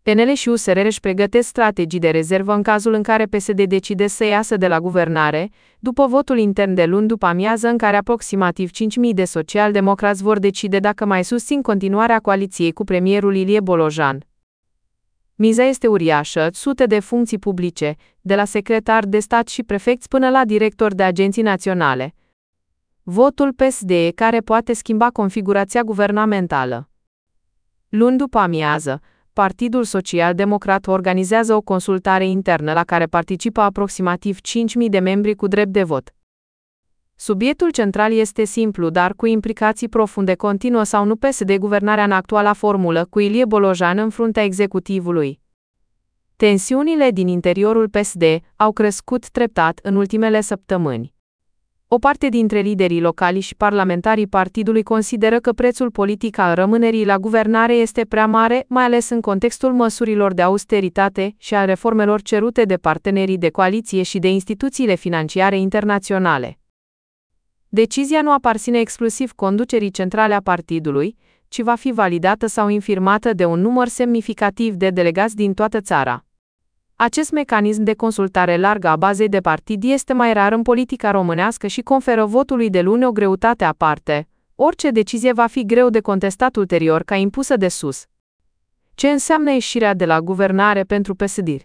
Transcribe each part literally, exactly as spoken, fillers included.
P N L și U S R își pregătesc strategii de rezervă în cazul în care P S D decide să iasă de la guvernare, după votul intern de luni după amiază în care aproximativ cinci mii de social-democrați vor decide dacă mai susțin continuarea coaliției cu premierul Ilie Bolojan. Miza este uriașă, sute de funcții publice, de la secretar de stat și prefecți până la director de agenții naționale. Votul P S D care poate schimba configurația guvernamentală. Luni după amiază, Partidul Social-Democrat organizează o consultare internă la care participă aproximativ cinci mii de membri cu drept de vot. Subiectul central este simplu, dar cu implicații profunde: continuă sau nu P S D guvernarea în actuala formulă, cu Ilie Bolojan în fruntea executivului. Tensiunile din interiorul P S D au crescut treptat în ultimele săptămâni. O parte dintre liderii locali și parlamentarii partidului consideră că prețul politic al rămânerii la guvernare este prea mare, mai ales în contextul măsurilor de austeritate și al reformelor cerute de partenerii de coaliție și de instituțiile financiare internaționale. Decizia nu aparține exclusiv conducerii centrale a partidului, ci va fi validată sau infirmată de un număr semnificativ de delegați din toată țara. Acest mecanism de consultare largă a bazei de partid este mai rar în politica românească și conferă votului de luni o greutate aparte. Orice decizie va fi greu de contestat ulterior ca impusă de sus. Ce înseamnă ieșirea de la guvernare pentru P S D?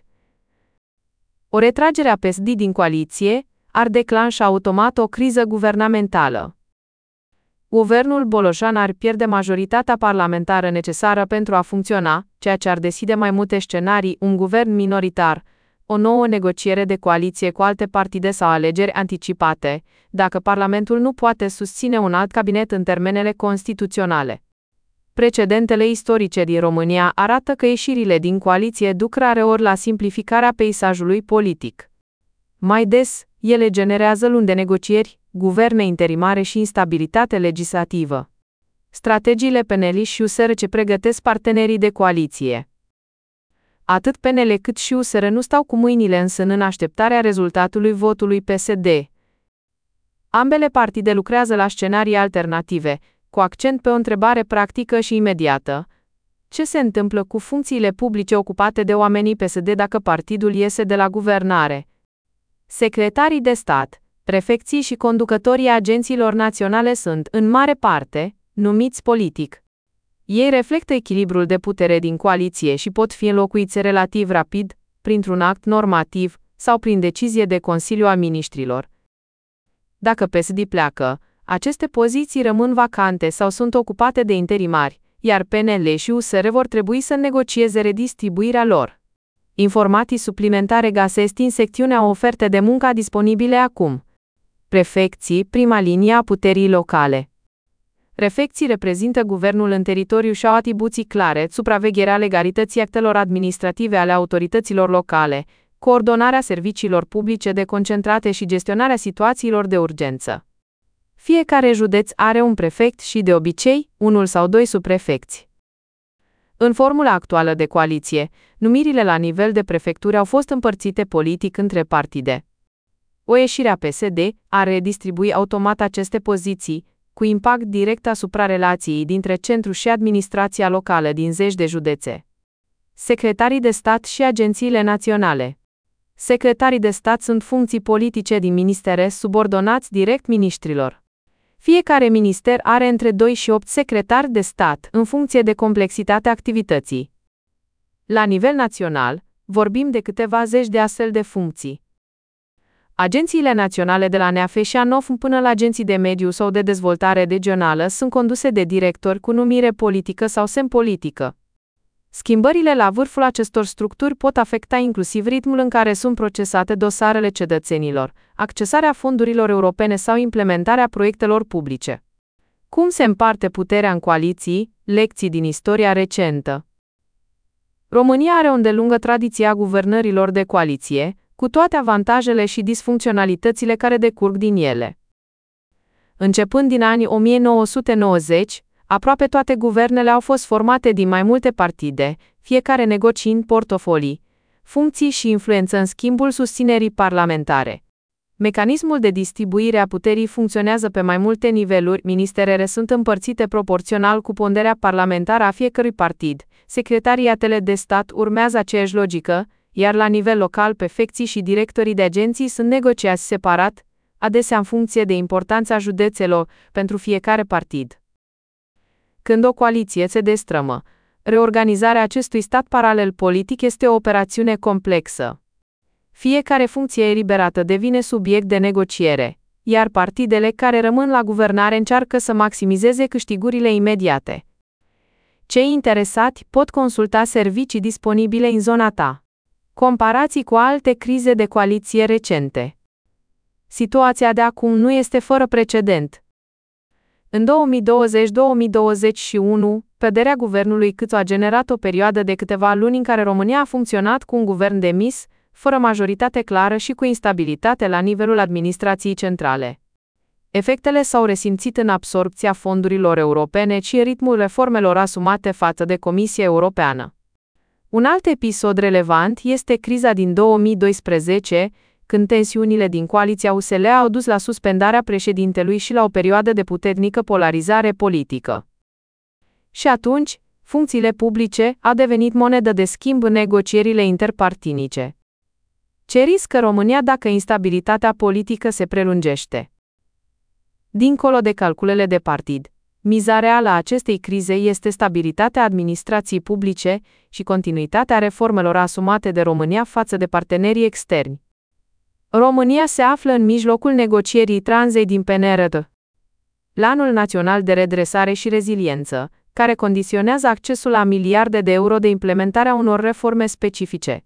O retragere a P S D din coaliție ar declanșa automat o criză guvernamentală. Guvernul Bolojan ar pierde majoritatea parlamentară necesară pentru a funcționa, ceea ce ar deschide mai multe scenarii: un guvern minoritar, o nouă negociere de coaliție cu alte partide sau alegeri anticipate, dacă Parlamentul nu poate susține un alt cabinet în termenele constituționale. Precedentele istorice din România arată că ieșirile din coaliție duc rareori la simplificarea peisajului politic. Mai des, ele generează luni de negocieri, guverne interimare și instabilitate legislativă. Strategiile P N L și U S R ce pregătesc partenerii de coaliție. Atât P N L cât și U S R nu stau cu mâinile în sân în așteptarea rezultatului votului P S D. Ambele partide lucrează la scenarii alternative, cu accent pe o întrebare practică și imediată: ce se întâmplă cu funcțiile publice ocupate de oamenii P S D dacă partidul iese de la guvernare? Secretarii de stat, prefecții și conducătorii agențiilor naționale sunt, în mare parte, numiți politic. Ei reflectă echilibrul de putere din coaliție și pot fi înlocuiți relativ rapid, printr-un act normativ sau prin decizie de Consiliu al Miniștrilor. Dacă P S D pleacă, aceste poziții rămân vacante sau sunt ocupate de interimari, iar P N L și U S R vor trebui să negocieze redistribuirea lor. Informații suplimentare găsesc în secțiunea oferte de muncă disponibile acum. Prefecții, prima linie a puterii locale. Prefecții reprezintă guvernul în teritoriu și au atribuții clare: supravegherea legalității actelor administrative ale autorităților locale, coordonarea serviciilor publice deconcentrate și gestionarea situațiilor de urgență. Fiecare județ are un prefect și, de obicei, unul sau doi subprefecți. În formula actuală de coaliție, numirile la nivel de prefecturi au fost împărțite politic între partide. O ieșire a P S D ar redistribui automat aceste poziții, cu impact direct asupra relației dintre centru și administrația locală din zeci de județe. Secretarii de stat și agențiile naționale. Secretarii de stat sunt funcții politice din ministere subordonați direct miniștrilor. Fiecare minister are între doi și opt secretari de stat, în funcție de complexitatea activității. La nivel național, vorbim de câteva zeci de astfel de funcții. Agențiile naționale de la N A F și ANOF până la agenții de mediu sau de dezvoltare regională sunt conduse de directori cu numire politică sau sempolitică. Schimbările la vârful acestor structuri pot afecta inclusiv ritmul în care sunt procesate dosarele cetățenilor, accesarea fondurilor europene sau implementarea proiectelor publice. Cum se împarte puterea în coaliții? Lecții din istoria recentă. România are o îndelungă tradiție a guvernărilor de coaliție, cu toate avantajele și disfuncționalitățile care decurg din ele. Începând din anii o mie nouă sute nouăzeci, aproape toate guvernele au fost formate din mai multe partide, fiecare negociind portofolii, funcții și influență în schimbul susținerii parlamentare. Mecanismul de distribuire a puterii funcționează pe mai multe niveluri, ministerele sunt împărțite proporțional cu ponderea parlamentară a fiecărui partid, secretariatele de stat urmează aceeași logică, iar la nivel local prefecții și directorii de agenții sunt negociați separat, adesea în funcție de importanța județelor pentru fiecare partid. Când o coaliție se destrămă, reorganizarea acestui stat paralel politic este o operațiune complexă. Fiecare funcție eliberată devine subiect de negociere, iar partidele care rămân la guvernare încearcă să maximizeze câștigurile imediate. Cei interesați pot consulta servicii disponibile în zona ta. Comparații cu alte crize de coaliție recente. Situația de acum nu este fără precedent. În două mii douăzeci - două mii douăzeci și unu, căderea guvernului Câțu a generat o perioadă de câteva luni în care România a funcționat cu un guvern demis, fără majoritate clară și cu instabilitate la nivelul administrației centrale. Efectele s-au resimțit în absorbția fondurilor europene și în ritmul reformelor asumate față de Comisia Europeană. Un alt episod relevant este criza din două mii doisprezece, când tensiunile din coaliția U S L au dus la suspendarea președintelui și la o perioadă de puternică polarizare politică. Și atunci, funcțiile publice au devenit monedă de schimb în negocierile interpartinice. Ce riscă România dacă instabilitatea politică se prelungește? Dincolo de calculele de partid, miza reală a acestei crize este stabilitatea administrației publice și continuitatea reformelor asumate de România față de partenerii externi. România se află în mijlocul negocierii tranzei din P N R D, Planul Național de Redresare și Reziliență, care condiționează accesul la miliarde de euro de implementarea unor reforme specifice.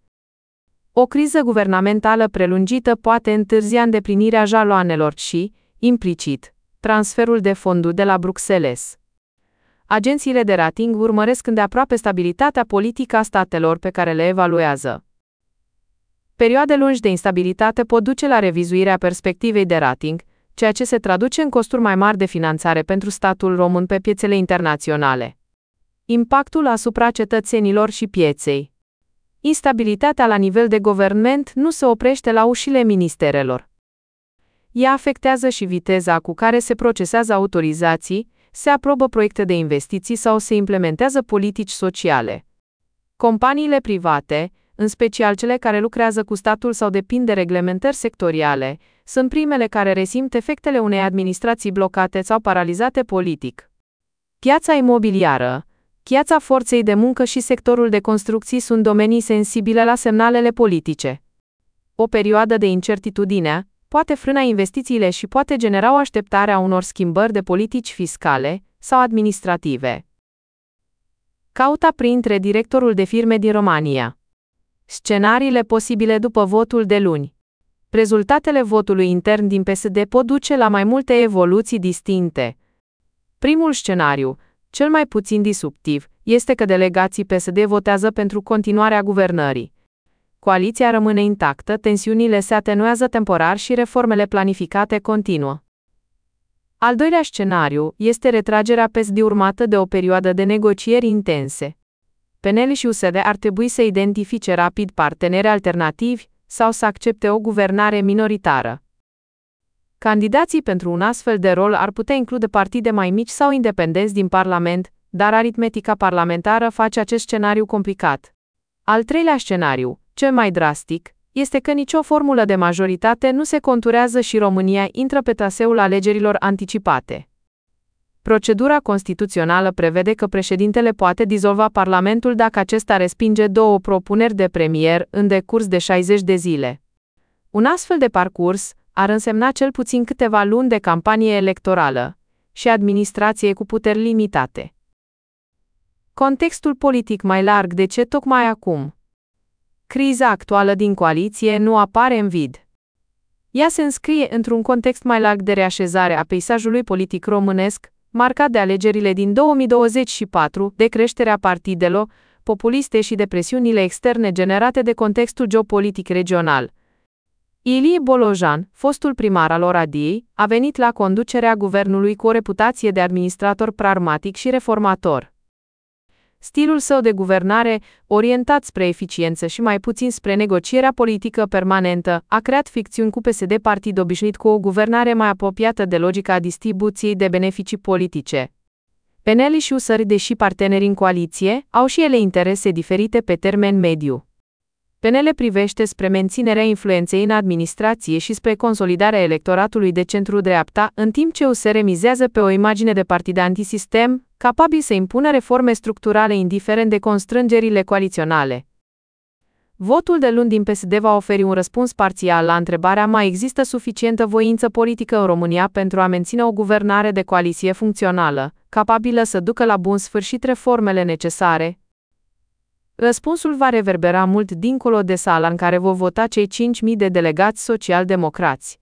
O criză guvernamentală prelungită poate întârzia îndeplinirea jaloanelor și, implicit, transferul de fonduri de la Bruxelles. Agențiile de rating urmăresc îndeaproape stabilitatea politică a statelor pe care le evaluează. Perioade lungi de instabilitate pot duce la revizuirea perspectivei de rating, ceea ce se traduce în costuri mai mari de finanțare pentru statul român pe piețele internaționale. Impactul asupra cetățenilor și pieței. Instabilitatea la nivel de guvernament nu se oprește la ușile ministerelor. Ea afectează și viteza cu care se procesează autorizații, se aprobă proiecte de investiții sau se implementează politici sociale. Companiile private, în special cele care lucrează cu statul sau depind de reglementări sectoriale, sunt primele care resimt efectele unei administrații blocate sau paralizate politic. Piața imobiliară, piața forței de muncă și sectorul de construcții sunt domenii sensibile la semnalele politice. O perioadă de incertitudine poate frâna investițiile și poate genera o așteptare a unor schimbări de politici fiscale sau administrative. Cauta printre directorul de firme din România. Scenariile posibile după votul de luni. Rezultatele votului intern din P S D pot duce la mai multe evoluții distincte. Primul scenariu, cel mai puțin disruptiv, este că delegații P S D votează pentru continuarea guvernării. Coaliția rămâne intactă, tensiunile se atenuează temporar și reformele planificate continuă. Al doilea scenariu este retragerea P S D urmată de o perioadă de negocieri intense. P N L și U S D ar trebui să identifice rapid parteneri alternativi sau să accepte o guvernare minoritară. Candidații pentru un astfel de rol ar putea include partide mai mici sau independenți din Parlament, dar aritmetica parlamentară face acest scenariu complicat. Al treilea scenariu, cel mai drastic, este că nicio formulă de majoritate nu se conturează și România intră pe traseul alegerilor anticipate. Procedura constituțională prevede că președintele poate dizolva Parlamentul dacă acesta respinge două propuneri de premier în decurs de șaizeci de zile. Un astfel de parcurs ar însemna cel puțin câteva luni de campanie electorală și administrație cu puteri limitate. Contextul politic mai larg. De ce tocmai acum? Criza actuală din coaliție nu apare în vid. Ea se înscrie într-un context mai larg de reașezare a peisajului politic românesc, marcat de alegerile din două mii douăzeci și patru, de creșterea partidelor populiste și de presiunile externe generate de contextul geopolitic regional. Ilie Bolojan, fostul primar al Oradiei, a venit la conducerea guvernului cu o reputație de administrator pragmatic și reformator. Stilul său de guvernare, orientat spre eficiență și mai puțin spre negocierea politică permanentă, a creat fricțiuni cu P S D, partid obișnuit cu o guvernare mai apropiată de logica distribuției de beneficii politice. P N L și U S R, deși parteneri în coaliție, au și ele interese diferite pe termen mediu. P N L privește spre menținerea influenței în administrație și spre consolidarea electoratului de centru-dreapta, în timp ce U S R mizează pe o imagine de partid antisistem, capabil să impună reforme structurale indiferent de constrângerile coaliționale. Votul de luni din P S D va oferi un răspuns parțial la întrebarea: mai există suficientă voință politică în România pentru a menține o guvernare de coaliție funcțională, capabilă să ducă la bun sfârșit reformele necesare? Răspunsul va reverbera mult dincolo de sala în care vor vota cei cinci mii de delegați social-democrați.